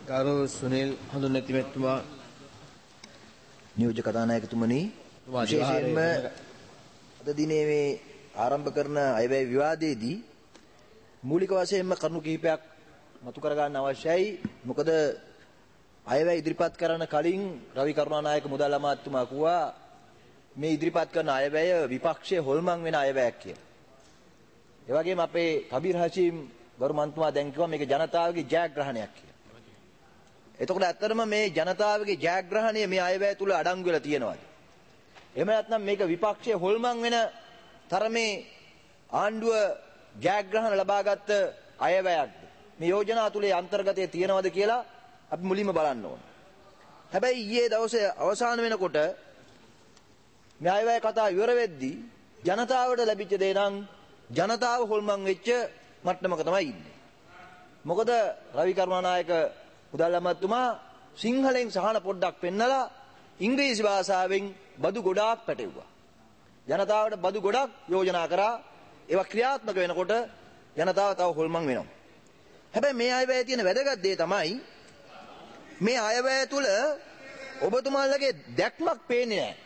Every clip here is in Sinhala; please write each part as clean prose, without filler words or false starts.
ගරු සුනිල් හඳුන්වැතිතුමා නියෝජ්‍ය කතානායකතුමනි විශේෂයෙන්ම අද දිනේ මේ ආරම්භ කරන අයවැය විවාදයේදී මූලික වශයෙන්ම කරුණු කිහිපයක් මතු කර ගන්න අවශ්‍යයි. මොකද අයවැය ඉදිරිපත් කරන කලින් රවි කරුණානායක මුදල් අමාත්‍යතුමා කිව්වා මේ ඉදිරිපත් කරන අයවැය විපක්ෂයේ හොල්මන් වෙන අයවැයක් කියලා. ඒ වගේම අපේ කබීර් හෂීම් ගරු මන්ත්‍රීතුමා දැන් කිව්වා මේක ජනතාවගේ ජයග්‍රහණයක් කියලා. එතකොට ඇත්තටම මේ ජනතාවගේ ජයග්‍රහණය මේ අයවැය තුල අඩංගු වෙලා තියෙනවාද? එහෙම නැත්නම් මේක විපක්ෂයේ හොල්මන් වෙන තරමේ ආණ්ඩුව ජයග්‍රහණ ලබාගත් අයවැයක්ද? මේ යෝජනා තුලේ අන්තර්ගතයේ තියෙනවද කියලා අපි මුලින්ම බලන්න ඕන. හැබැයි ඊයේ දවසේ අවසාන වෙනකොට මේ අයවැය කතා ඉවර වෙද්දී ජනතාවට ලැබිච්ච දේ නම් ජනතාව හොල්මන් වෙච්ච මට්ටමක තමයි ඉන්නේ. මොකද රවි කරුණානායක මුදල් අමාත්‍යතුමා සිංහලෙන් සහන පොඩ්ඩක් පෙන්නලා ඉංග්‍රීසි භාෂාවෙන් බදු ගොඩාක් පැටවුවා. ජනතාවට බදු ගොඩක් යෝජනා කරා. ඒවා ක්‍රියාත්මක වෙනකොට ජනතාව තව හොල්මන් වෙනවා. හැබැයි මේ අයවැය තියෙන වැදගත් දේ තමයි මේ අයවැය තුල ඔබතුමාලගේ දැක්මක් පේන්නේ නැහැ.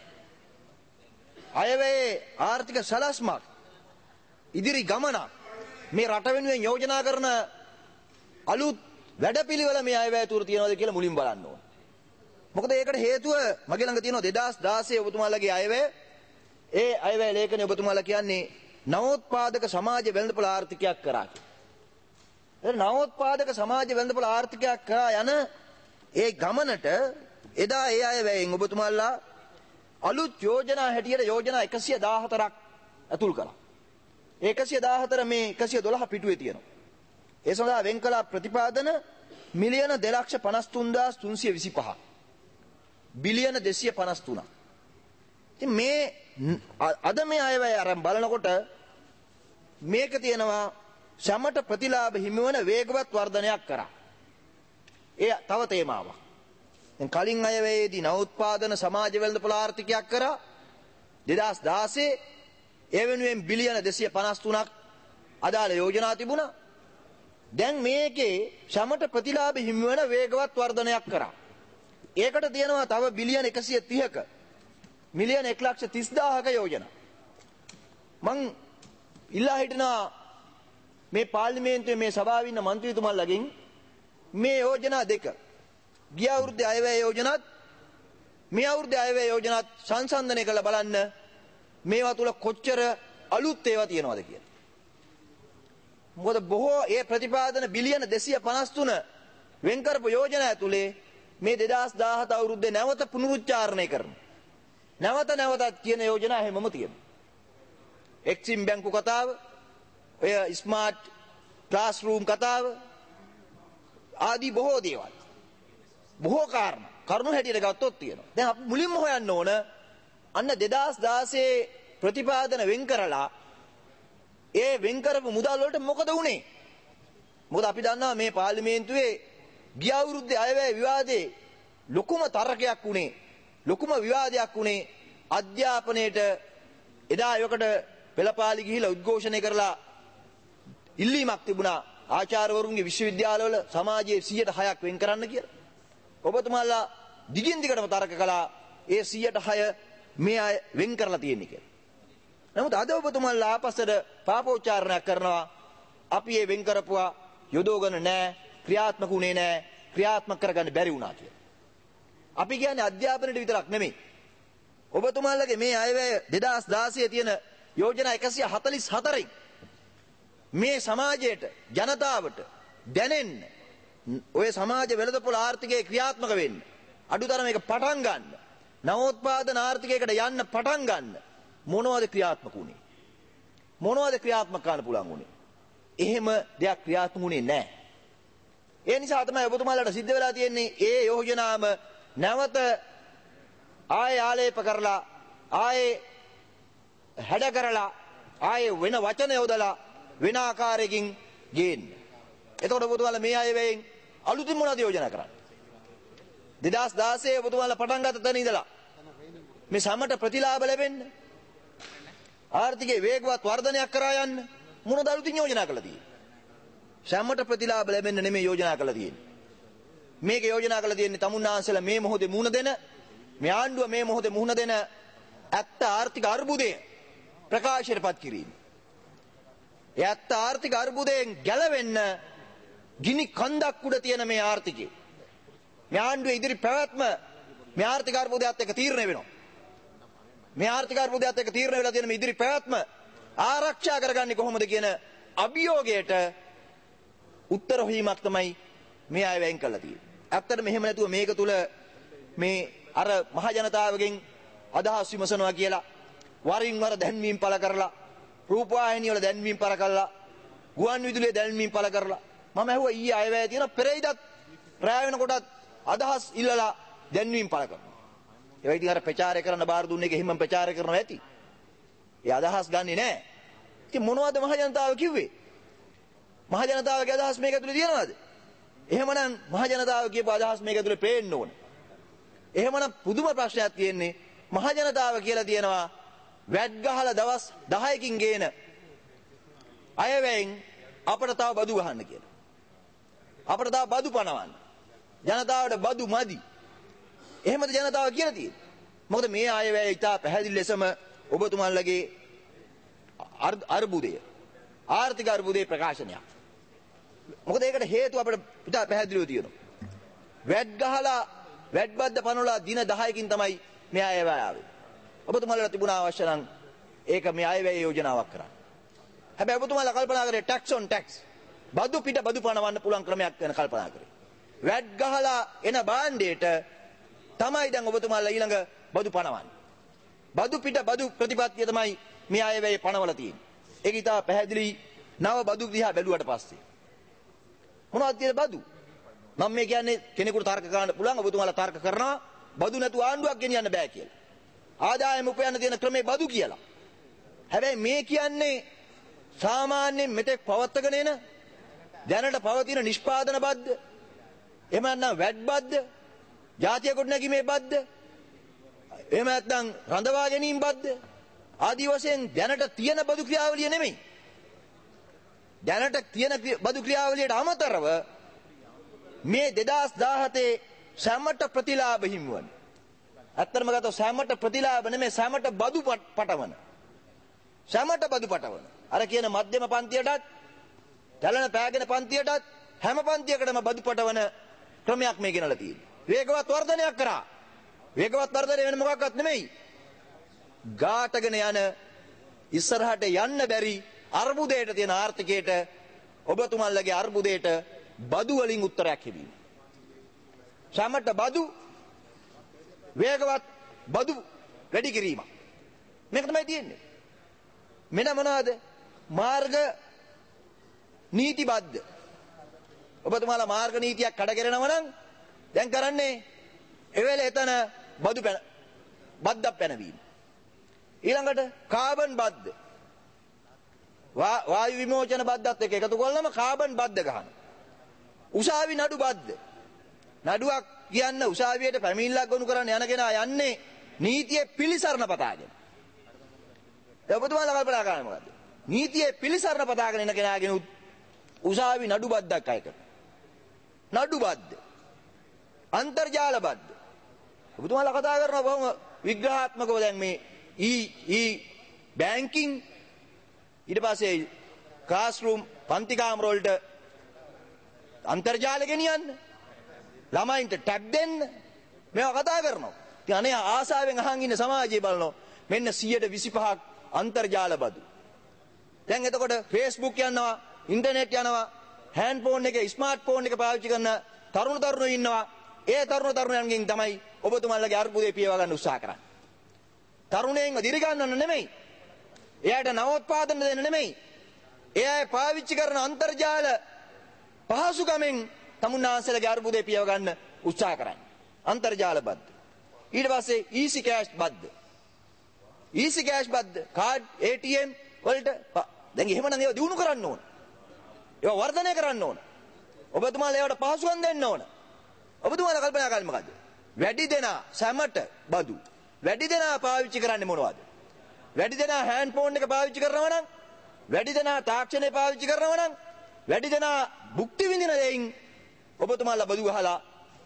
අයවැයේ ආර්ථික සලස්මක් ඉදිරි ගමනක් මේ රට වෙනුවෙන් යෝජනා කරන අලුත් වැඩපිළිවෙල මේ අයවැය තුර තියෙනවද කියලා මුලින් බලන්න ඕන. මොකද ඒකට හේතුව මගේ ළඟ තියෙනවා 2016 ඔබතුමාලගේ අයවැය. ඒ අයවැය ලේඛනයේ ඔබතුමාලා කියන්නේ නවෝත්පාදක සමාජ වෙළඳපොළ ආර්ථිකයක් කරා කියලා. ඒ නවෝත්පාදක සමාජ වෙළඳපොළ ආර්ථිකයක් කරා යන ඒ ගමනට එදා ඒ අයවැයෙන් ඔබතුමාලා අලුත් යෝජනා හැටියට යෝජනා 114ක් ඇතුල් කළා. 114 මේ 112 පිටුවේ තියෙනවා. ඒ සඳහා වෙන් කළ ප්‍රතිපාදන මිලියන 2,53,325. බිලියන 253. ඉතින් මේ අද මේ අයවැය අරන් බලනකොට මේක තියෙනවා සමට ප්‍රතිලාභ හිමිවන වේගවත් වර්ධනයක් කරා. ඒ තව තේමාවක්. දැන් කලින් අයවැයේදී නවෝත්පාදන සමාජ වෙළඳපොළ ආර්ථිකයක් කරා 2016 ඒ වෙනුවෙන් බිලියන 253ක් අදාළ යෝජනා තිබුණා. දැන් මේකේ සමට ප්‍රතිලාභ හිමිවන වේගවත් වර්ධනයක් කරා. ඒකට තියෙනවා තව බිලියන 130ක මිලියන 1,30,000ක යෝජනා. මං ඉල්ලා හිටිනා මේ පාර්ලිමේන්තුවේ මේ සභාවේ ඉන්න മന്ത്രിතුමන්ලගෙන් මේ යෝජනා දෙක ගිය අවුරුද්දේ අයවැය යෝජනාත් මේ අවුරුද්දේ අයවැය යෝජනාත් සංසන්දනය කරලා බලන්න මේවා තුල කොච්චර අලුත් ඒවා තියෙනවද කියලා. මොකද බොහෝ ඒ ප්‍රතිපාදන බිලියන 253 වෙන් කරපු යෝජනා ඇතුලේ මේ 2017 අවුරුද්දේ නැවත පුනරුච්චාරණය කරන නැවතත් කියන යෝජනා හැමම තියෙනවා. එක්සිම් බැංකු කතාව, ඔය ස්මාර්ට් ක්ලාස්රූම් කතාව ආදී බොහෝ දේවල්. බොහෝ කරුණු හැටියට ගත්තොත් තියෙනවා. දැන් අපි මුලින්ම හොයන්න ඕන අන්න 2016 ප්‍රතිපාදන වෙන් කරලා ඒ වෙන් කරපු මුදල් වලට මොකද වුනේ? මොකද අපි දන්නවා මේ පාර්ලිමේන්තුවේ ගිය අවුරුද්දේ අයවැය විවාදේ ලොකුම තරකයක් වුනේ, ලොකුම විවාදයක් වුනේ අධ්‍යාපනයේට එදා යකට පෙළපාලි ගිහිලා උද්ඝෝෂණය කරලා ඉල්ලීමක් තිබුණා ආචාර්යවරුන්ගේ විශ්වවිද්‍යාලවල සමාජයේ 106ක් වෙන් කරන්න කියලා. ඔබතුමාලා දිගින් දිගටම තර්ක කළා ඒ 106 මේ අය වෙන් කරලා තියෙන්නේ කියලා. නමුත් අද ඔබතුමාලා ආපස්සට පාපෝච්චාරණයක් කරනවා අපි මේ වෙන් කරපුවා යොදවගෙන නැහැ, ක්‍රියාත්මක උනේ නැහැ, ක්‍රියාත්මක කරගන්න බැරි වුණා කියලා. අපි කියන්නේ අධ්‍යාපනයට විතරක් නෙමෙයි. ඔබතුමාලගේ මේ අයවැය 2016 තියෙන යෝජනා 144න් මේ සමාජයට ජනතාවට දැනෙන්න ඔය සමාජ වෙළඳපොළ ආර්ථිකයේ ක්‍රියාත්මක වෙන්න අඩුතරම එක පටන් ගන්න නවෝත්පාදන ආර්ථිකයකට යන්න පටන් ගන්න මොනවද ක්‍රියාත්මක වුනේ? මොනවද ක්‍රියාත්මක කරන්න පුළුවන් වුනේ? එහෙම දෙයක් ක්‍රියාත්මක වුනේ නැහැ. ඒ නිසා තමයි ඔබතුමාලට සිද්ධ වෙලා තියෙන්නේ ඒ යෝජනාම නැවත ආයේ ආලේප කරලා ආයේ හැඩ කරලා ආයේ වෙන වචන යොදලා වෙන ආකාරයකින් ගේන්න. එතකොට ඔබතුමාලා මේ අයවැයෙන් අලුතින් මොනවද යෝජනා කරන්නේ? 2016 ඔබතුමාලා පටන් ගත්ත තැන ඉඳලා මේ සමට ප්‍රතිලාභ ලැබෙන්න ආර්ථිකයේ වේගවත් වර්ධනයක් කරා යන්න මොනවද අලුතින් යෝජනා කරලා තියෙන්නේ? සමට ප්‍රතිලාභ ලැබෙන්න නෙමෙයි යෝජනා කරලා තියෙන්නේ. මේක යෝජනා කරලා තියෙන්නේ තමුන්නාන්සලා මේ මොහොතේ මුහුණ දෙන මේ ආණ්ඩුව මේ මොහොතේ මුහුණ දෙන ඇත්ත ආර්ථික අර්බුදය ප්‍රකාශයටපත් කිරීම. ඒ ඇත්ත ආර්ථික අර්බුදයෙන් ගැලවෙන්න ගිනි කන්දක් උඩ තියෙන මේ ආර්ථිකය. මේ ආණ්ඩුවේ ඉදිරි පැවැත්ම මේ ආර්ථික අර්බුදයත් එක්ක තීරණය වෙනවා. මේ ආර්ථික අර්බුදයත් එක්ක තීරණය වෙලා තියෙන මේ ඉදිරි පැවැත්ම ආරක්ෂා කරගන්නේ කොහොමද කියන අභියෝගයට උත්තර හොයීමක් තමයි මේ අය වෙන් කළා තියෙන්නේ. ඇත්තට මෙහෙම නැතුව මේක තුල මේ අර මහ ජනතාවගෙන් අදහස් විමසනවා කියලා වරින් වර දැන්වීම් පළ කරලා රූපවාහිනිය වල දැන්වීම් පළ කරලා ගුවන් විදුලියේ දැන්වීම් පළ කරලා මම ඇහුවා ඊයේ අයවැය තියෙන පෙරේදත් රැය වෙනකොටත් අදහස් ඉල්ලලා දැන්වීම් පළ කරනවා. ඒවා ඉතින් අර ප්‍රචාරය කරන්න බාර දුන්නේ එක හිමම ප්‍රචාරය කරනවා ඇති. ඒ අදහස් ගන්නෙ නෑ. ඉතින් මොනවද මහ ජනතාව කිව්වේ? මහ ජනතාවගේ අදහස් මේක ඇතුලේ තියෙනවද? එහෙමනම් මහ ජනතාව කියපු අදහස් මේක ඇතුලේ පේන්න ඕන. එහෙමනම් පුදුම ප්‍රශ්නයක් තියෙන්නේ මහ ජනතාව කියලා තියෙනවා වැට් ගහලා දවස් 10කින් ගේන අයවැයෙන් අපට තව බදු ගහන්න කියලා. අපට තව බදු පනවන්න. ජනතාවට බදු මදි. එහෙමද ජනතාව කියලා තියෙන්නේ. මොකද මේ අයවැය ඉතා පැහැදිලි ලෙසම ඔබතුමාලගේ අර්බුදය ආර්ථික අර්බුදයේ ප්‍රකාශනයක්. මොකද ඒකට හේතුව අපිට ඉතා පැහැදිලිව තියෙනවා. වැට් ගහලා වැට් බද්ද පනවලා දින 10කින් තමයි මේ අයවැය ආවේ. ඔබතුමාලට තිබුණා අවශ්‍ය නම් ඒක මේ අයවැය යෝජනාවක් කරන්න. හැබැයි ඔබතුමාලා කල්පනා කරේ ටැක්ස් ඔන් ටැක්ස්. බදු පිට බදු පනවන්න පුළුවන් ක්‍රමයක් ගැන කල්පනා කරේ. වැට් ගහලා එන භාණ්ඩයට තමයි දැන් ඔබතුමාලා ඊළඟ බදු පනවන්නේ. බදු පිට බදු ප්‍රතිපත්තිය තමයි මේ අයවැය පනවලා තියෙන්නේ. ඒක ඉතා පැහැදිලි නව බදු දිහා බැලුවට පස්සේ. මොනවද තියෙන බදු? මම මේ කියන්නේ කෙනෙකුට තර්ක කරන්න පුළුවන් ඔබතුමාලා තර්ක කරනවා බදු නැතුව ආණ්ඩුවක් ගෙනියන්න බෑ කියලා. ආදායම උපයන්න තියෙන ක්‍රමේ බදු කියලා. හැබැයි මේ කියන්නේ සාමාන්‍යයෙන් මෙතෙක් පවත්වාගෙන එන දැනට පවතින නිෂ්පාදන බද්ද එහෙම නැත්නම් වැට් බද්ද ජාතිය ගොඩනැගීමේ බද්ද එහෙම නැත්නම් රඳවා ගැනීම බද්ද ආදී වශයෙන් දැනට තියෙන බදු ක්‍රියාවලිය නෙමෙයි. දැනට තියෙන බදු ක්‍රියාවලියට අමතරව මේ 2017 සැමට ප්‍රතිලාභ හිමිවන. ඇත්තටම ගත්තොත් සැමට ප්‍රතිලාභ නෙමෙයි සැමට බදු පටවන. සැමට බදු පටවන. අර කියන මධ්‍යම පන්තියටත් තලන පෑගෙන පන්තියටත් හැම පන්තියකටම බදු පටවන ක්‍රමයක් මේ ගෙනලා තියෙන්නේ. වේගවත් වර්ධනයක් කරා. වේගවත් වර්ධනය වෙන මොකක්වත් නෙමෙයි. ගාටගෙන යන ඉස්සරහට යන්න බැරි අර්බුදයට තියෙන ආර්ථිකයට ඔබතුමන්ලගේ අර්බුදයට බදු වලින් උත්තරයක් ලැබීම. සැමට බදු වේගවත් බදු වැඩි කිරීම. මේක තමයි තියෙන්නේ. මෙන්න මොනවාද? මාර්ග නීති බද්ධ. ඔබතුමාලා මාර්ග නීතියක් කඩකරනවා නම් දැන් කරන්නේ එවෙල එතන බද්දක් පැනවීම. ඊළඟට කාබන් බද්ද. වායු විමෝචන බද්දත් එක්ක එකතු කරලම කාබන් බද්ද ගන්න. උසාවි නඩු බද්ද. නඩුවක් කියන්න උසාවියට පැමිණිල්ලක් ගොනු කරන්න යන කෙනා යන්නේ නීතියේ පිළිසරණ පතාගෙන. ඔබතුමාලා කල්පනා කරන්නේ මොකද්ද? නීතියේ පිළිසරණ පතාගෙන එන කෙනාගෙන උසාවි නඩු බද්දක් අය කරනවා. නඩු බද්ද. අන්තර්ජාල බද්ද. ඔබතුමාලා කතා කරනවා බොහොම විග්‍රහාත්මකව දැන් මේ බැංකින් ඊට පස්සේ ක්ලාස්රූම් පන්ති කාමර වලට අන්තර්ජාල ගෙනියන්න ළමයින්ට ටැබ් දෙන්න මේවා කතා කරනවා. ඉතින් අනේ ආසාවෙන් අහන් ඉන්න සමාජය බලනවා මෙන්න 125ක් අන්තර්ජාල බදු. දැන් එතකොට Facebook යනවා, ඉන්ටර්නෙට් යනවා, හෑන්ඩ් ෆෝන් එක, ස්මාර්ට් ෆෝන් එක පාවිච්චි කරන තරුණයෝ ඉන්නවා. ඒ තරුණයන්ගෙන් තමයි ඔබතුමාලගේ අර්බුදේ පියව ගන්න උත්සාහ කරන්නේ. තරුණයන්ව දිරි ගන්නන්න නෙමෙයි. එයාට නවෝත්පාදන දෙන්න නෙමෙයි. එයා පාවිච්චි කරන අන්තර්ජාල පහසුකමෙන් තමුන්නාන්සලගේ අර්බුදේ පියව ගන්න උත්සාහ කරන්නේ. අන්තර්ජාල බද්ද. ඊට පස්සේ ඊසි කෑෂ් බද්ද. ඊසි කෑෂ් බද්ද. කාඩ් ATM වලට දැන් එහෙමනම් ඒවා දිනු කරන්න ඕන. ඒවා වර්ධනය කරන්න ඕන. ඔබතුමාලා ඒවට පහසුකම් දෙන්න ඕන. ඔබතුමාලා කල්පනා කරන්නේ මොකද්ද? වැඩි දෙනා සැමට බදු. වැඩි දෙනා පාවිච්චි කරන්නේ මොනවද? වැඩි දෙනා හෑන්ඩ් ෆෝන් එක පාවිච්චි කරනවා නම්, වැඩි දෙනා තාක්ෂණය පාවිච්චි කරනවා නම්, වැඩි දෙනා භුක්ති විඳින දෙයින් ඔබතුමාලා බදු ගහලා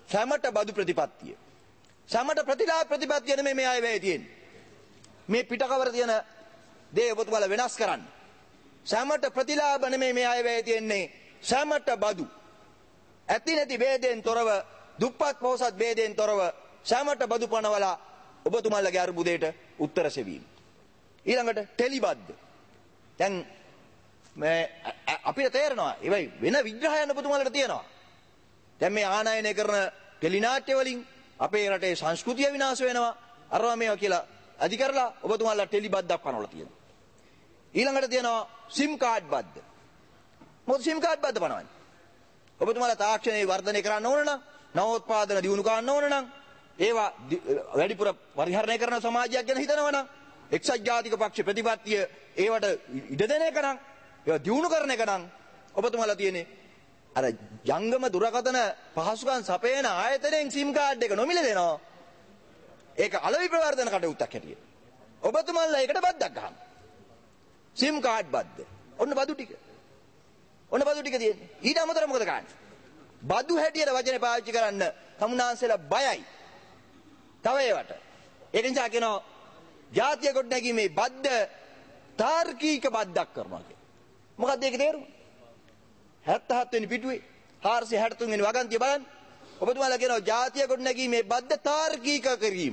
සැමට බදු ප්‍රතිපත්තිය. සැමට ප්‍රතිලාභ ප්‍රතිපත්තිය නෙමෙයි මේ අයවැය තියෙන්නේ. මේ පිටකවර තියෙන දේ ඔබතුමාලා වෙනස් කරන්න. සැමට ප්‍රතිලාභ නෙමෙයි මේ අයවැය තියෙන්නේ. සැමට බදු. ඇති නැති ભેදයෙන් තොරව දුප්පත් පොහොසත් ભેදයෙන් තොරව සැමට බදු පනවලා ඔබතුමාලගේ අර්බුදයට උත්තර සෙවීම. ඊළඟට ටෙලිබද්ද. දැන් මේ අපිට තේරෙනවා ඒවයි වෙන විග්‍රහයන් ඔබතුමාලට තියෙනවා. දැන් මේ ආනයනය කරන ටෙලිනාට්‍ය වලින් අපේ රටේ සංස්කෘතිය විනාශ වෙනවා. අරවා මේවා කියලා අධි කරලා ඔබතුමාලා ටෙලිබද්දක් පනවලා තියෙනවා. ඊළඟට තියෙනවා සිම් කාඩ් බද්ද. මොකද සිම් කාඩ් බද්ද පනවන්නේ? ඔබතුමාලා තාක්ෂණයේ වර්ධනය කරන්න ඕන නම් නවෝත්පාදන දියුණු කරන්න ඕන නම් ඒවා වැඩිපුර පරිහරණය කරන සමාජයක් ගැන හිතනවා නම් එක්සත් ජාතික පක්ෂ ප්‍රතිපත්තිය ඒවට ඉඩ දෙන එක නම් ඒවා දියුණු කරන එක නම් ඔබතුමාලා තියෙන්නේ අර ජංගම දුරකථන පහසුකම් සපයන ආයතනයෙන් සිම් කාඩ් එක නොමිලේ දෙනවා. ඒක අලෙවි ප්‍රවර්ධන කටයුත්තක් හැටියට. ඔබතුමාලා ඒකට බද්දක් ගහනවා. සිම් කාඩ් බද්ද. ඔන්න බදු ටික. ඔන්න බදු ටික තියෙන්නේ. ඊට අමතරව මොකද කරන්නේ? බදු හැටියට වචනේ පාවිච්චි කරන්න තමුන්නාන්සලා බයයි. තව ඒවට. ඒක නිසා කියනවා ජාතිය ගොඩනැගීමේ බද්ද තාර්කික බද්දක් කරනවා කියලා. මොකක්ද ඒකේ තේරුම? 77 වෙනි පිටුවේ 463 වෙනි වගන්තිය බලන්න. ඔබතුමාලා කියනවා ජාතිය ගොඩනැගීමේ බද්ද තාර්කික කිරීම.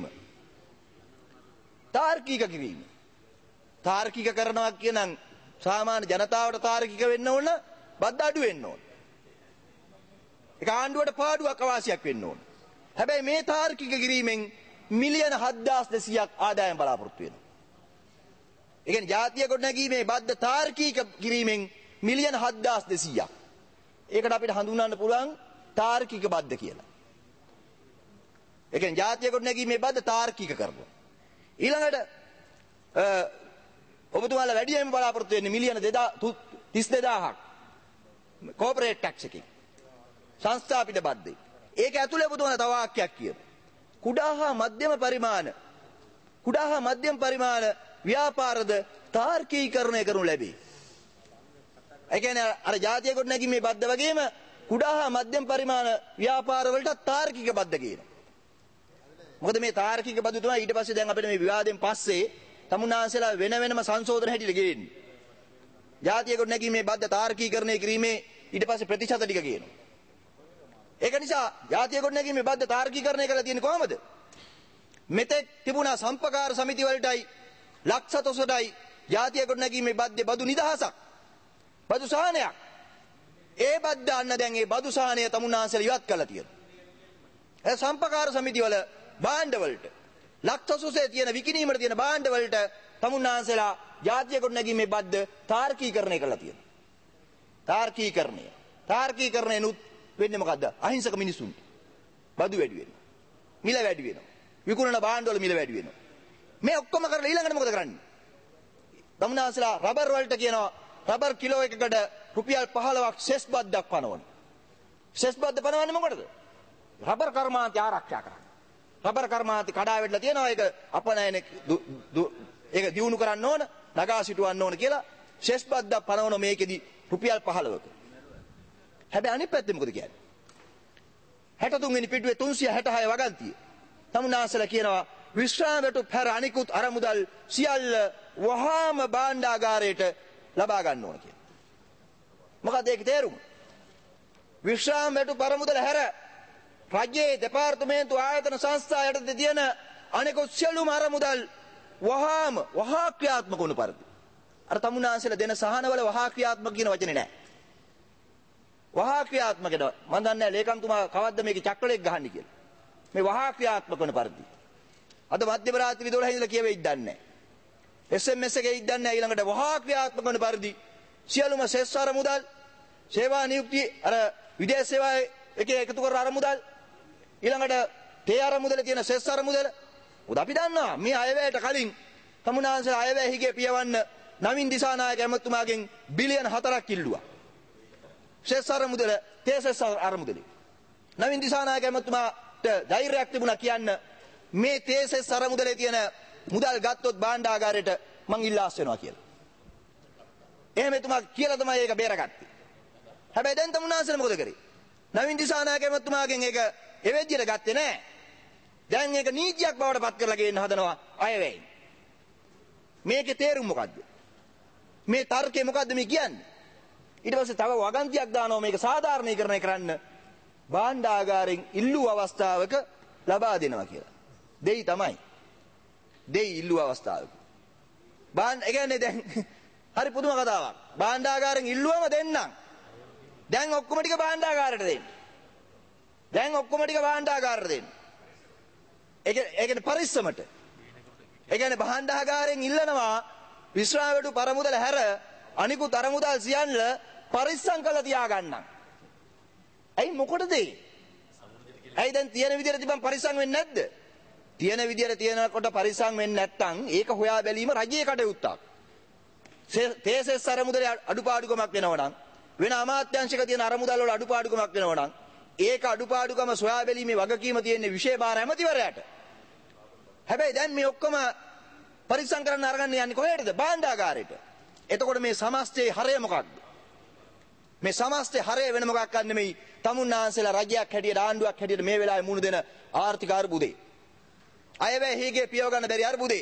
තාර්කික කිරීම. තාර්කික කරනවා කියනනම් සාමාන්‍ය ජනතාවට තාර්කික වෙන්න ඕන බද්ද අඩු වෙන්න ඕන. ඒක ආණ්ඩුවට පාඩුවක් අවාසියක් වෙන්න ඕන. හැබැයි මේ තාර්කික කිරීමෙන් මිලියන 7200ක් ආදායම් බලාපොරොත්තු වෙනවා. ඒ කියන්නේ ජාතිය ගොඩනැගීමේ බද්ද තාර්කික කිරීමෙන් මිලියන 7200ක්. ඒකට අපිට හඳුන්වන්න පුළුවන් තාර්කික බද්ද කියලා. ඒ කියන්නේ ජාතිය ගොඩනැගීමේ බද්ද තාර්කික කරනවා. ඊළඟට ඔබතුමාලා වැඩියෙන් බලාපොරොත්තු වෙන්නේ මිලියන 32000ක් කෝපරේට් ටැක්ස් එකකින්. සංස්ථාපිත බද්දේ. ඒක ඇතුලේ ඔබතුමාලා තව වාක්‍යයක් කියනවා. කුඩා හා මධ්‍යම පරිමාණ ව්‍යාපාරද තාර්කීකරණය කරනු ලැබේ. ඒ කියන්නේ අර ජාතිය ගොඩනැගීමේ බද්ද වගේම කුඩා හා මධ්‍යම පරිමාණ ව්‍යාපාර වලට තාර්කික බද්ද කියනවා. මොකද මේ තාර්කික බද්ද තමයි ඊට පස්සේ දැන් අපිට මේ විවාදයෙන් පස්සේ තමුන්නාන්සලා වෙන වෙනම සංශෝධන හැටියට ගේන්නේ. ජාතිය ගොඩනැගීමේ බද්ද තාර්කීකරණය කිරීමේ ඊට පස්සේ ප්‍රතිශත ටික කියනවා. ඒක නිසා ජාතිය ගොඩනැගීමේ බද්ද තාර්කීකරණය කරලා තියෙන්නේ කොහමද? මෙතෙක් තිබුණා සම්පකාර සමිති වලටයි ලක්ෂ 3ටයි ජාතිය ගොඩනැගීමේ බද්දේ බදු නිදහසක්. බදු සහනයක්. ඒ බද්ද අන්න දැන් ඒ බදු සහනය තමුන්නාන්සලා ඉවත් කරලා තියෙනවා. ඒ සම්පකාර සමිති වල භාණ්ඩ වලට ලක්ෂ 300 තියෙන විකිණීමට තියෙන භාණ්ඩ වලට තමුන්නාන්සලා ජාතිය ගොඩනැගීමේ බද්ද තාර්කීකරණය කරලා තියෙනවා. තාර්කීකරණය නුත් වෙන්නේ මොකද්ද? අහිංසක මිනිසුන්ට බදු වැඩි වෙනවා. මිල වැඩි වෙනවා. විකුණන භාණ්ඩ වල මිල වැඩි වෙනවා. මේ ඔක්කොම කරලා ඊළඟට මොකද කරන්නේ? තමුන්නාන්සලා රබර් වලට කියනවා රබර් කිලෝ එකකට රුපියල් 15ක් සෙස් බද්දක් පනවන. සෙස් බද්ද පනවන්නේ මොකටද? රබර් කර්මාන්තය ආරක්ෂා කරන්න. රබර් කර්මාන්තය කඩා වැටලා තියෙනවා ඒක අපනයන ඒක දියුණු කරන්න ඕන, නගා සිටවන්න ඕන කියලා සෙස් බද්දක් පනවන මේකෙදි රුපියල් 15ක. හැබැයි අනිත් පැත්තේ මොකද කියන්නේ? 63 වෙනි පිටුවේ 366 වගන්තිය. තමුන්නාන්සලා කියනවා විශ්‍රාමයට පෙර අනිකුත් අරමුදල් සියල්ල වහාම භාණ්ඩාගාරයට ලබා ගන්න ඕන කියලා. මොකද ඒකේ තේරුම? විශ්‍රාමයට පරමුදල හැර රජයේ දෙපාර්තමේන්තු ආයතන සංස්ථා යටතේ තියෙන අනිකුත් සියලුම අරමුදල් වහා ක්‍රියාත්මක වුණු පරිදි. අර තමුන්නාන්සලා දෙන සහනවල වහා ක්‍රියාත්මක කියන වචනේ නැහැ. වහා ක්‍රියාත්මකද මම දන්නේ නැහැ ලේකම්තුමා කවද්ද මේකේ චක්‍රලයක් ගහන්නේ කියලා. මේ වහා ක්‍රියාත්මක වන පරිදි. අද මධ්‍යම රාත්‍රී 12 ඉඳලා කියවෙයිද දන්නේ නැහැ. SMS එකේ ඉදන්නේ නැහැ ඊළඟට වහා ක්‍රියාත්මක වන පරිදි සියලුම සෙස් අරමුදල් සේවා නියුක්ති අර විදේශ සේවාවේ එකේ එකතු කර අරමුදල් ඊළඟට තේ අරමුදල තියෙන සෙස් අරමුදල උද අපි දන්නවා මේ අයවැයට කලින් තමුන්නාන්සලා අයවැය හිගේ පියවන්න නවීන් දිසානායක ඇමතුමාගෙන් බිලියන 4ක් ඉල්ලුවා. සෙස් අරමුදල තේ සෙස් අරමුදල නවීන් දිසානායක ඇමතුමාට ධෛර්යයක් තිබුණා කියන්න මේ තේ සෙස් අරමුදලේ තියෙන මුදල් ගත්තොත් භාණ්ඩාගාරයට මං ඉල්ලාස් වෙනවා කියලා. එහෙම එතුමා කියලා තමයි ඒක බේරගත්තේ. හැබැයි දැන් තමුන්නාන්සලා මොකද කරේ? නවීන් දිසානායක ඇමතුමාගෙන් ඒක ඒ විදිහට ගත්තේ නැහැ. දැන් මේක නීතියක් බවට පත් කරලා ගේන්න හදනවා අයවැයි. මේකේ තේරුම මොකද්ද? මේ තර්කය මොකද්ද මේ කියන්නේ? ඊට පස්සේ තව වගන්තියක් දානවා මේක සාධාරණීකරණය කරන්න භාණ්ඩාගාරයෙන් ඉල්ලූ අවස්ථාවක ලබා දෙනවා කියලා. දෙයි තමයි. දෙයි ඉල්ලූ අවස්ථාවක. ඒ කියන්නේ දැන් හරි පුදුම කතාවක්. භාණ්ඩාගාරයෙන් ඉල්ලුවම දෙන්නම්. දැන් ඔක්කොම ටික භාණ්ඩාගාරයට දෙන්න. දැන් ඔක්කොම ටික භාණ්ඩාගාරයට දෙන්න. ඒ කියන්නේ පරිස්සමට. ඒ කියන්නේ භාණ්ඩාගාරයෙන් ඉල්ලනවා විශ්‍රාමවලට පරමුදල හැර අනිකුත් අරමුදල් සියල්ල පරිස්සම් කරලා තියාගන්නම්. ඇයි මොකටද ඒ? ඇයි දැන් තියෙන විදියට තිබන් පරිස්සම් වෙන්නේ නැද්ද? තියෙන විදියට තියෙනකොට පරිස්සම් වෙන්නේ නැත්නම් ඒක හොයා බැලීම රජයේ කටයුත්තක්. තේසෙස් අරමුදලේ අඩුපාඩුකමක් වෙනවා නම් වෙන අමාත්‍යාංශික තියෙන අරමුදල් වල අඩුපාඩුකමක් වෙනවා නම් ඒක අඩුපාඩුකම සොයා බැලීමේ වගකීම තියෙන්නේ විශේෂ භාර ඇමතිවරයාට. හැබැයි දැන් මේ ඔක්කොම පරිස්සම් කරන්න අරගෙන යන්නේ කොහෙටද? භාණ්ඩාගාරයට. එතකොට මේ සමස්තයේ හරය මොකක්ද? මේ සමස්තයේ හරය වෙන මොකක්වත් නෙමෙයි. තමුන්නාන්සලා රජයක් හැටියට ආණ්ඩුවක් හැටියට මේ වෙලාවේ මුණු දෙන ආර්ථික අර්බුදේ. අයවැය හීගේ පියව ගන්න බැරි අර්බුදේ.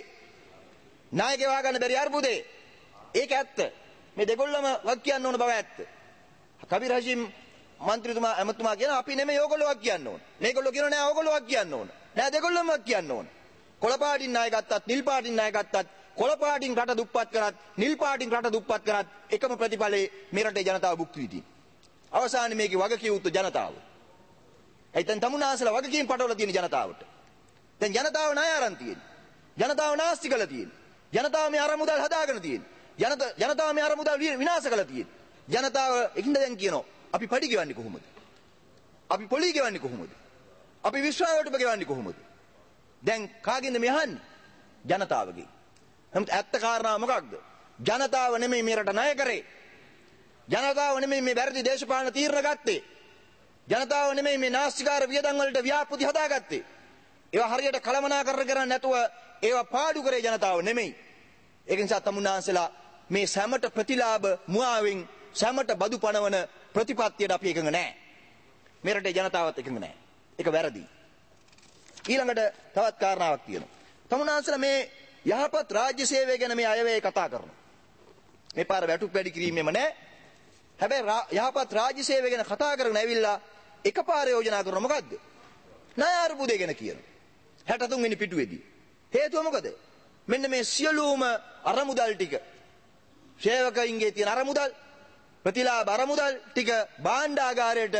ණය ගෙවා ගන්න බැරි අර්බුදේ. ඒක ඇත්ත. මේ දෙකොල්ලම වක් කියන්න ඕන බව ඇත්ත. කබීර් හෂිම් මන්ත්‍රීතුමා ඇමතුමා කියන අපි නෙමෙයි ඕගොල්ලෝ වක් කියන්න ඕන. මේගොල්ලෝ කියනවා නෑ ඕගොල්ලෝ වක් කියන්න ඕන. නෑ දෙකොල්ලොම වක් කියන්න ඕන. කොළ පාටින් ණය ගත්තත් නිල් පාටින් ණය ගත්තත් කොළ පාටින් රට දුප්පත් කරත් නිල් පාටින් රට දුප්පත් කරත් එකම ප්‍රතිඵලේ මේ රටේ ජනතාව භුක්ති විඳින. අවසානයේ මේකේ වගකීම් යුතු ජනතාව. එතෙන් තමුන්නාන්සලා වගකීම් පටවලා තියෙන ජනතාවට. දැන් ජනතාව ණය අරන් තියෙන්නේ. ජනතාව නාස්ති කරලා තියෙන්නේ. ජනතාව මේ අරමුදල් හදාගෙන තියෙන්නේ. ජනතාව මේ අරමුදල් විනාශ කරලා තියෙන්නේ. ජනතාව එකින්ද දැන් කියනවා අපි පඩි ගෙවන්නේ කොහොමද? අපි පොලි ගෙවන්නේ කොහොමද? අපි විශ්‍රාමවලට ගෙවන්නේ කොහොමද? දැන් කාගෙන්ද මේ අහන්නේ? ජනතාවගේ. නමුත් ඇත්ත කාරණා මොකක්ද? ජනතාව නෙමෙයි මේ රට ණය කරේ. ජනතාව නෙමෙයි මේ වැරදි දේශපාලන තීරණ ගත්තේ. ජනතාව නෙමෙයි මේ නාස්තිකාර වියදම් වලට ව්‍යාපෘති හදාගත්තේ. ඒවා හරියට කළමනාකරණය කරන්නේ නැතුව ඒවා පාඩු කරේ ජනතාව නෙමෙයි. ඒක නිසා තමුන්නාන්සලා මේ සැමට ප්‍රතිලාභ මුවාවෙන් සැමට බදු පනවන ප්‍රතිපත්තියට අපි එකඟ නැහැ. මේ රටේ ජනතාවත් එකඟ නැහැ. ඒක වැරදි. ඊළඟට තවත් කාරණාවක් තියෙනවා. තමුන්නාන්සලා මේ යහපත් රාජ්‍ය සේවය ගැන මේ අයවැය කතා කරනවා. මේ පාර වැටුප් වැඩි කිරීමෙම නැහැ. හැබැයි යහපත් රාජ්‍ය සේවය ගැන කතා කරගෙන ඇවිල්ලා එකපාර යෝජනා කරන මොකද්ද? ණය අර්බුදය ගැන කියනවා. 63 වෙනි පිටුවේදී. හේතුව මොකද? මෙන්න මේ සියලුම අරමුදල් ටික සේවකයින්ගේ තියෙන අරමුදල් ප්‍රතිලාභ අරමුදල් ටික භාණ්ඩාගාරයට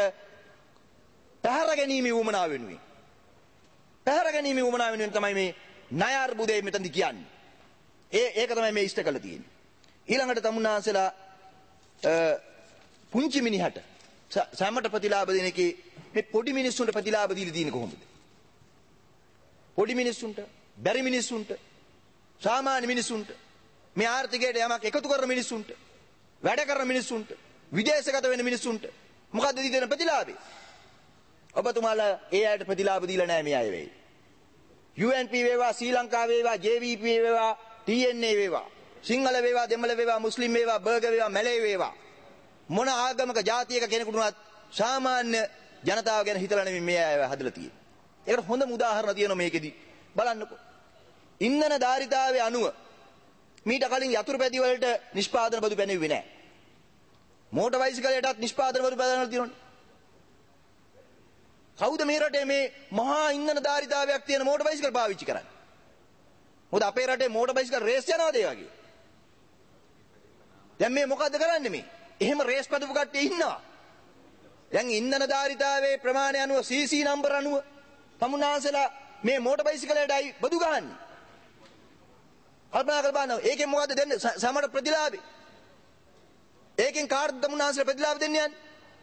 පැහැර ගැනීම වුමනාව වෙනුවෙන්. පැහැර ගැනීම වුමනාව වෙනුවෙන් තමයි මේ ණය අර්බුදය මෙතනදි කියන්නේ. ඒක තමයි මේ ඉෂ්ට කළ තියෙන්නේ. ඊළඟට තමුන්නාන්සලා පුංචි මිනිහට සෑමට ප්‍රතිලාභ දෙන එකේ මේ පොඩි මිනිස්සුන්ට ප්‍රතිලාභ දීලා තියෙන්නේ කොහොමද? පොඩි මිනිස්සුන්ට, බැරි මිනිස්සුන්ට, සාමාන්‍ය මිනිස්සුන්ට, මේ ආර්ථිකයට යමක් එකතු කරන මිනිස්සුන්ට, වැඩ කරන මිනිස්සුන්ට, විදේශගත වෙන මිනිස්සුන්ට මොකද්ද දී දෙන ප්‍රතිලාභය? ඔබතුමාලා ඒ අයට ප්‍රතිලාභ දීලා නැහැ මේ අය වෙයි. UNP වේවා, ශ්‍රී ලංකා වේවා, JVP වේවා, TNA වේවා, සිංහල වේවා, දෙමළ වේවා, මුස්ලිම් වේවා, බර්ගර් වේවා, මැලේ වේවා, මොන ආගමක ජාතියක කෙනෙකුට උනත් සාමාන්‍ය ජනතාව ගැන හිතලා නෙමෙයි මේ අය හදලා තියෙන්නේ. ඒකට හොඳම උදාහරණ තියෙනවා මේකෙදි. බලන්නකෝ. ඉන්ධන ධාරිතාවයේ අනුව මීට කලින් යතුරු පැදි වලට නිෂ්පාදන බදු පැනෙන්නේ නැහැ. මෝටර් බයිසිකලයටත් නිෂ්පාදන බදු පැනලා තියෙනවනේ. කවුද මේ රටේ මේ මහා ඉන්ධන ධාරිතාවයක් තියෙන මෝටර් බයිසිකල් පාවිච්චි කරන්නේ? මොකද අපේ රටේ මෝටර් බයිසිකල් රේස් යනවාද ඒ වගේ? දැන් මේ මොකද්ද කරන්නේ මේ? එහෙම රේස් පැදපු කට්ටිය ඉන්නවා. දැන් ඉන්ධන ධාරිතාවයේ ප්‍රමාණය අනුව CC නම්බර අනුව තමුන්නාන්සලා මේ මෝටර් බයිසිකලයටයි බදු ගහන්නේ. කල්පනා කරලා බලන්න. ඒකෙන් මොකද්ද දෙන්නේ? සමහර ප්‍රතිලාභේ. ඒකෙන් කාර්ද තමුන්නාන්සලා ප්‍රතිලාභ දෙන්නේ යන්නේ?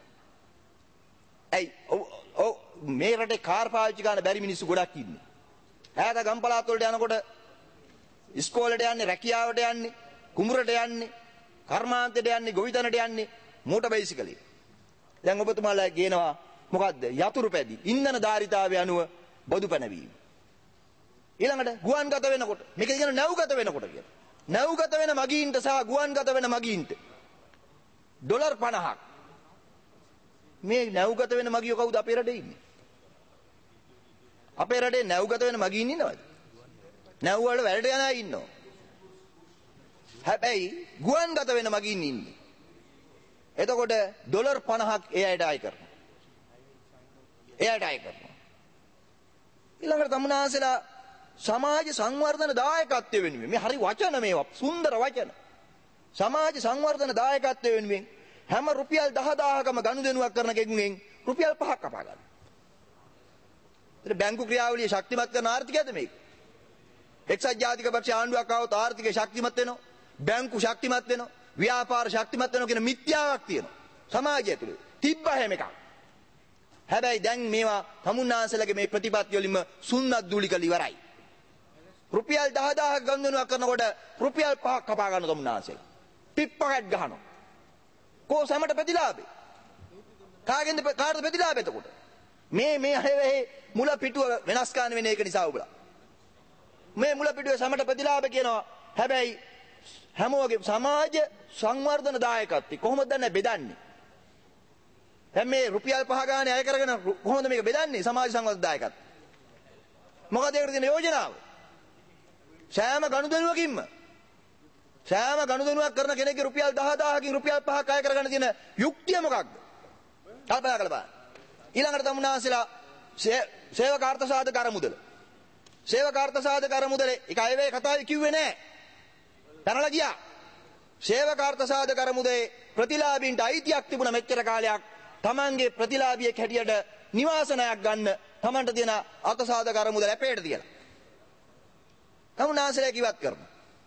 ඇයි මේ රටේ කාර් පාවිච්චි කරන බැරි මිනිස්සු ගොඩක් ඉන්නේ. ඈත ගම් පළාත් වලට යනකොට ඉස්කෝලේට යන්නේ, රැකියාවට යන්නේ, කුඹුරට යන්නේ, කර්මාන්තයට යන්නේ, ගොවිතැනට යන්නේ මෝටර් බයිසිකලේ. දැන් ඔබතුමාලා කියනවා මොකද්ද? යතුරු පැදි ඉන්ධන ධාරිතාවය අනුව බදු පැනවීම. ඊළඟට ගුවන්ගත වෙනකොට මේක කියන නැව්ගත වෙනකොට කියන. නැව්ගත වෙන මගීන්ට සහ ගුවන්ගත වෙන මගීන්ට $50ක්. මේ නැව්ගත වෙන මගියෝ කවුද අපේ රටේ ඉන්නේ? අපේ රටේ නැව්ගත වෙන මගීන් ඉන්නවද? නැව් වල වැඩ යන අය ඉන්නවා. හැබැයි ගුවන්ගත වෙන මගීන් ඉන්නේ. එතකොට ඩොලර් 50ක් එයාට අය කරනවා. එයාට අය කරනවා. ඊළඟට තමුනාසලා සමාජ සංවර්ධන දායකත්වය වෙනුවෙන් මේ හරි වචන මේවා සුන්දර වචන. සමාජ සංවර්ධන දායකත්වය වෙනුවෙන් හැම රුපියල් 10000කම ගනුදෙනුවක් කරන කෙනෙකුගෙන් රුපියල් 5ක් කපා ගන්නවා. ඒක බැංකු ක්‍රියාවලිය ශක්තිමත් කරන ආර්ථිකයද මේක? එක්සත් ජාතික පක්ෂ ආණ්ඩුවක් ආවොත් ආර්ථිකය ශක්තිමත් වෙනවා. බැංකු ශක්තිමත් වෙනවා. ව්‍යාපාර ශක්තිමත් වෙනවා කියන මිත්‍යාවක් තියෙනවා. සමාජය තුළ තිබ්බ හැම එකක්. හැබැයි දැන් මේවා තමුන්නාන්සලගේ මේ ප්‍රතිපත්ති වලින්ම සුන්නත් දූලි කළ ඉවරයි. රුපියල් 10000ක් ගනුදෙනුවක් කරනකොට රුපියල් 5ක් කපා ගන්න තමුන්නාන්සලා. පිප්පකට් ගහනවා. කෝ සමට ප්‍රතිලාභේ. කාගෙන්ද කාටද ප්‍රතිලාභේ එතකොට? මේ හැවේ මුල පිටුව වෙනස් කරන වෙන එක නිසා උබලා. මේ මුල පිටුවේ සමට ප්‍රතිලාභ කියනවා. හැබැයි හැමෝගේ සමාජ සංවර්ධන දායකත්වය කොහොමද දැන් බෙදන්නේ? දැන් මේ රුපියල් 5 ගානේ අය කරගෙන කොහොමද මේක බෙදන්නේ සමාජ සංවර්ධන දායකත්වය? මොකද ඒකට තියෙන යෝජනාව? සෑම ගනුදෙනුවකින්ම සෑම ගනුදෙනුවක් කරන කෙනෙක්ගේ රුපියල් 10000කින් රුපියල් 5ක් අය කරගන්න තියෙන යුක්තිය මොකක්ද? කල්පනා කරලා බලන්න. ඊළඟට තමුන්නාන්සලා සේවකාර්ථ සාධක අරමුදල. සේවකාර්ථ සාධක අරමුදලේ ඒක අයවේ කතාවේ කිව්වේ නෑ. තරලා ගියා. සේවකාර්ථ සාධක අරමුදේ ප්‍රතිලාභීන්ට අයිතියක් තිබුණ මෙච්චර කාලයක් තමන්ගේ ප්‍රතිලාභියෙක් හැටියට නිවාසනයක් ගන්න තමන්ට තියෙන අර්ථසාධක අරමුදල අපේට තියලා. තමුන්නාන්සලා කිව්වත් කරනවා.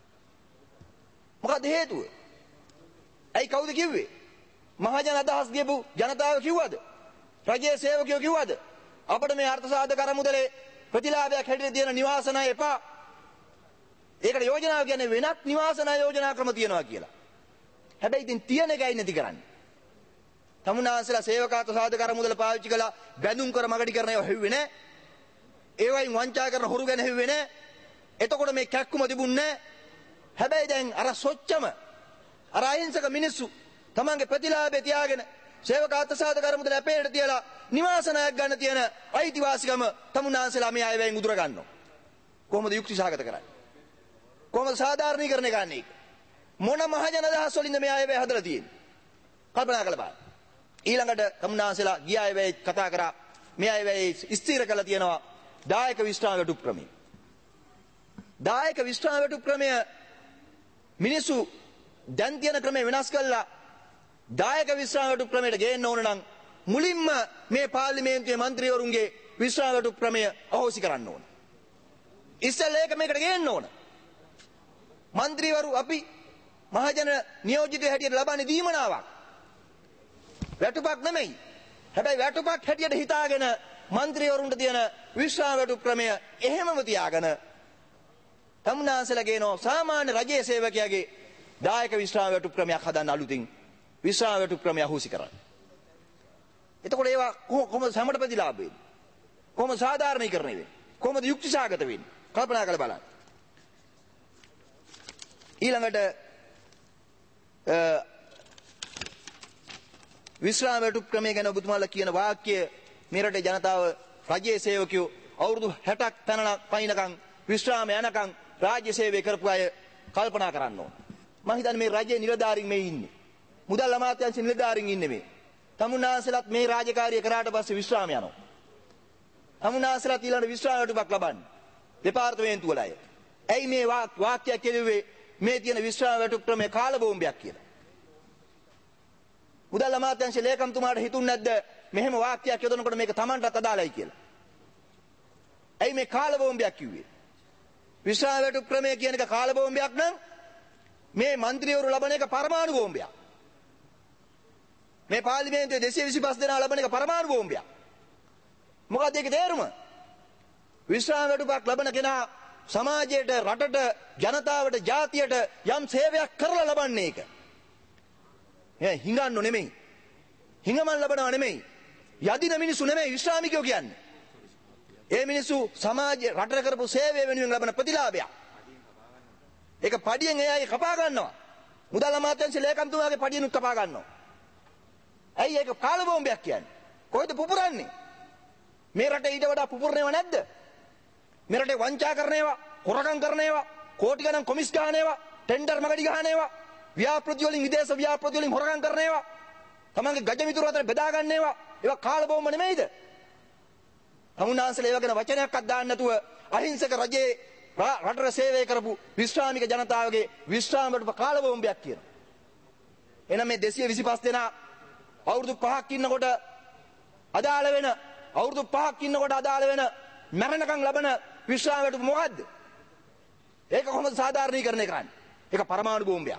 මොකද හේතුව? ඇයි කවුද කිව්වේ? මහජන අදහස් දීපු ජනතාව කිව්වද? රජයේ සේවකයෝ කිව්වද? අපිට මේ අර්ථසාධක අරමුදලේ ප්‍රතිලාභයක් හැටියට තියෙන නිවාසන එපා. ඒකට යෝජනාව කියන්නේ වෙනත් නිවාසන යෝජනා ක්‍රම තියනවා කියලා. හැබැයි ඉතින් තියෙන එකයි නැති කරන්නේ. තමුන්නාන්සලා සේවකාර්ථ සාධක අරමුදල පාවිච්චි කළා බැඳුම් කර මගඩි කරන ඒවා හෙව්වේ නැහැ. ඒවයින් වංචා කරන හොරු ගැන හෙව්වේ නැහැ. එතකොට මේ කැක්කුම තිබුණේ නැහැ. හැබැයි දැන් අර සොච්චම අර අහිංසක මිනිස්සු තමන්ගේ ප්‍රතිලාභය තියාගෙන සේවකාර්ථ සාධක අරමුදල අපේට තියලා නිවාසනයක් ගන්න තියෙන අයිතිවාසිකම තමුන්නාන්සලා මේ අයවැයෙන් උදුර ගන්නවා. කොහොමද යුක්ති සහගත කරන්නේ? කොහොමද සාධාරණීකරණය කරන්නේ? මොන මහජන අදහස් වලින්ද මේ අයවැය හදලා තියෙන්නේ? කල්පනා කරලා බලන්න. ඊළඟට තමුන්නාන්සලා ගිය අයවැය කතා කරා මේ අයවැය ස්ථිර කළා තියෙනවා දායක විශ්‍රාම වැටුප් ක්‍රමය. දායක විශ්‍රාම වැටුප් ක්‍රමය මිනිස්සු දැන් තියෙන ක්‍රමය වෙනස් කළා දායක විශ්‍රාම වැටුප් ක්‍රමයට ගේන්න ඕන නම් මුලින්ම මේ පාර්ලිමේන්තුවේ മന്ത്രിවරුන්ගේ විශ්‍රාම වැටුප් ක්‍රමය අහෝසි කරන්න ඕන. ඉස්සෙල්ලා ඒක මේකට ගේන්න ඕන. മന്ത്രിවරු අපි මහජන නියෝජිතයෝ හැටියට ලබන්නේ දීමනාවක්. වැටුපක් නෙමෙයි. හැබැයි වැටුපක් හැටියට හිතාගෙන മന്ത്രിවරුන්ට තියෙන විශ්‍රාම වැටුප් ක්‍රමය එහෙමම තියාගෙන තමුන්නාන්සලා ගේනවා සාමාන්‍ය රජයේ සේවකයාගේ දායක විශ්‍රාම වැටුප් ක්‍රමයක් හදන්න අලුතින් විශ්‍රාම වැටුප් ක්‍රමය අහෝසි කරන්න. එතකොට ඒවා කොහොමද සමට ප්‍රතිලාභ වෙන්නේ? කොහොමද සාධාරණීකරණය වෙන්නේ? කොහොමද යුක්ති සහගත වෙන්නේ? කල්පනා කරලා බලන්න. ඊළඟට විශ්‍රාම වැටුප් ක්‍රමය ගැන ඔබතුමාලා කියන වාක්‍ය මේ රටේ ජනතාව රජයේ සේවකයෝ අවුරුදු 60ක් පයින්නකම් විශ්‍රාම යනකම් රාජ්‍ය සේවය කරපු අය කල්පනා කරන්න ඕන. මම හිතන්නේ මේ රජයේ නිලධාරීන් මේ ඉන්නේ. මුදල් අමාත්‍යාංශ නිලධාරීන් ඉන්නේ මේ. තමුන්නාන්සලාත් මේ රාජකාරිය කරාට පස්සේ විශ්‍රාම යනවා. තමුන්නාන්සලාත් ඊළඟ විශ්‍රාම වැටුපක් ලබන්නේ. දෙපාර්තමේන්තුව වල අය. ඇයි මේ වාක්‍යයක් කියුවේ මේ තියෙන විශ්‍රාම වැටුප් ක්‍රමය කාල බෝම්බයක් කියලා? මුදල් අමාත්‍යාංශ ලේකම්තුමාට හිතුන්නේ නැද්ද මෙහෙම වාක්‍යයක් යොදනකොට මේක Tamanටත් අදාළයි කියලා? ඇයි මේ කාල බෝම්බයක් කිව්වේ? විශ්‍රාම වැටුප් ක්‍රමය කියන එක කාල බෝම්බයක් නම් මේ മന്ത്രിවරු ලබන එක පරමාණු බෝම්බයක්. මේ පාර්ලිමේන්තුවේ 225 දෙනා ලබන එක පරමාණු බෝම්බයක්. මොකක්ද ඒකේ තේරුම? විශ්‍රාම වැටුපක් ලබන කෙනා සමාජයට, රටට, ජනතාවට, ජාතියට යම් සේවයක් කරලා ලබන්නේ ඒක. එයා හිඟන්නෝ නෙමෙයි. හිඟමන් ලබනවා නෙමෙයි. යදින මිනිස්සු නෙමෙයි විශ්‍රාමිකයෝ කියන්නේ. ඒ මිනිස්සු සමාජයේ රටට කරපු සේවය වෙනුවෙන් ලබන ප්‍රතිලාභයක්. ඒක පඩියෙන් එයාගේ කපා ගන්නවා. මුදල් අමාත්‍යාංශ ලේකම්තුමාගේ පඩියනුත් කපා ගන්නවා. ඇයි ඒක කාල බෝම්බයක් කියන්නේ? කොහෙද පුපුරන්නේ? මේ රටේ ඊට වඩා පුපුරනේව නැද්ද? මේ රටේ වංචා කරනේවා, හොරකම් කරනේවා, කෝටි ගණන් කොමිස් ගන්නේවා, ටෙන්ඩර් මගඩි ගන්නේවා, ව්‍යාපෘති වලින් විදේශ ව්‍යාපෘති වලින් හොරකම් කරනේවා, තමන්ගේ ගජමිතුරු අතර බෙදා ගන්නේවා. ඒවා කාල බොම්බ නෙමෙයිද? තමුන්නාන්සලා ඒව ගැන වචනයක්වත් දාන්න නැතුව අහිංසක රජයේ රටට සේවය කරපු විශ්‍රාමික ජනතාවගේ විශ්‍රාමයට කාල බොම්බයක් කියන. එහෙනම් මේ 225 දෙනා අවුරුදු 5ක් ඉන්නකොට අදාළ වෙන අවුරුදු 5ක් ඉන්නකොට අදාළ වෙන මරණකම් ලබන විශ්‍රාමයට මොකද්ද? ඒක කොහොමද සාධාරණීකරණය කරන්නේ? ඒක පරමාණු බෝම්බයක්.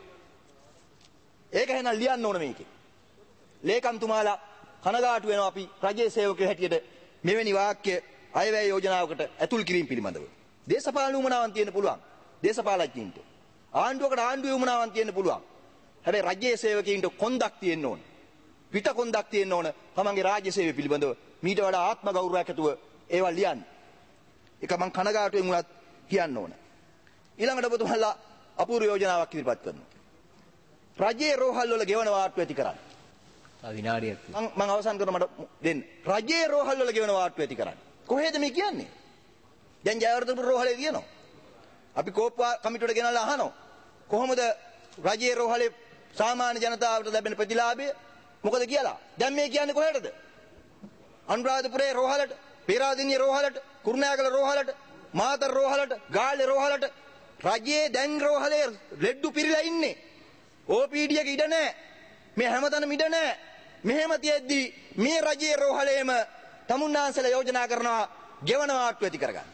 ඒක එහෙනම් ලියන්න ඕන මේකේ. ලේකම්තුමාලා කනගාටු වෙනවා අපි රජයේ සේවකයෝ හැටියට මෙවැනි වාක්‍ය අයවැය යෝජනාවකට ඇතුල් කිරීම පිළිබඳව. දේශපාලන උමනාවන් තියෙන්න පුළුවන්. දේශපාලඥයින්ට. ආණ්ඩුවකට ආණ්ඩුවේ උමනාවන් තියෙන්න පුළුවන්. හැබැයි රජයේ සේවකයින්ට කොන්දක් තියෙන්න ඕන. පිට කොන්දක් තියෙන්න ඕන. තමන්ගේ රාජ්‍ය සේවය පිළිබඳව මීට වඩා ආත්ම ගෞරවයක් ඇතුව ඒවා ලියන්න. ඒක මම කනගාටුවෙන් උනත් කියන්න ඕන. ඊළඟට ඔබතුමාලා අපූර්ව යෝජනාවක් ඉදිරිපත් කරනවා. රජයේ රෝහල් වල ගෙවන වාට්ටු ඇති කරන්න. විනාඩියක් මම අවසන් කරන මට දෙන්න. රජයේ රෝහල් වල ගෙවන වාට්ටු ඇති කරන්න. කොහෙද මේ කියන්නේ? දැන් ජයවර්ධනපුර රෝහලේ තියෙනවා. අපි කෝප්පා කමිටුවට ගෙනල්ලා අහනවා. කොහොමද රජයේ රෝහලේ සාමාන්‍ය ජනතාවට ලැබෙන ප්‍රතිලාභය? මොකද කියලා? දැන් මේ කියන්නේ කොහෙටද? අනුරාධපුරේ රෝහලට, පේරාදෙණිය රෝහලට, කුරුණෑගල රෝහලට, මාතර රෝහලට, ගාල්ලේ රෝහලට. රජයේ දැන් රෝහලේ ලෙඩ්ඩු පිරීලා ඉන්නේ. OPD එක ඉඩ නැහැ. මේ හැමතැනම ඉඩ නැහැ. මෙහෙම තියෙද්දි මේ රජයේ රෝහලේම තමුන්නාන්සලා යෝජනා කරනවා ගෙවන වාට්ටු ඇති කරගන්න.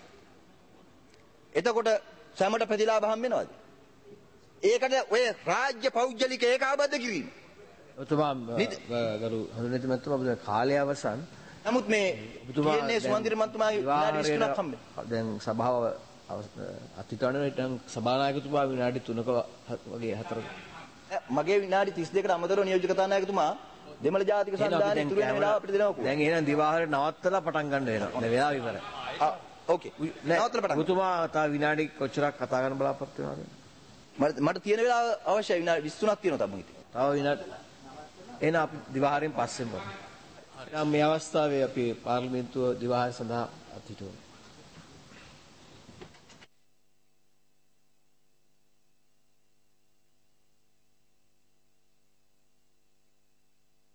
එතකොට සෑමට ප්‍රතිලාභ හම් වෙනවද? ඒකට ඔය රාජ්‍ය පෞද්ගලික ඒකාබද්ධ කිරීම. ඔබතුමා ගරු හඳුනන මැතිතුමා කාලය අවසන්. නමුත් මේ කියන්නේ සුමන්දිර මන්තුමාගේ විනාඩි 23ක් හම්බෙන්න. දැන් සභාව අතිතවන විටන් සභානායකතුමා විනාඩි 3ක වගේ 4ක. මගේ විනාඩි 32කට අමතරව නියෝජ්‍ය කතානායකතුමා දෙමළ ජාතික සන්ධානයේ තුරු වෙන වෙලාව අපිට දෙනවා. දැන් එහෙනම් දිවාහාරේ නවත්තලා පටන් ගන්න වෙනවා. දැන් වෙලාව ඉවරයි. ඕකේ. නවත්තලා පටන්. ඔබතුමා තව විනාඩි කොච්චරක් කතා කරන්න බලාපොරොත්තු වෙනවද? මට තියෙන වෙලාව අවශ්‍යයි විනාඩි 23ක් තියෙනවා තමයි හිතේ. තව විනාඩි එහෙනම් අපි දිවාහාරයෙන් පස්සෙන් බලමු. මේ අවස්ථාවේ අපි පාර්ලිමේන්තුව දිවාහාර සඳහා අතිතුරු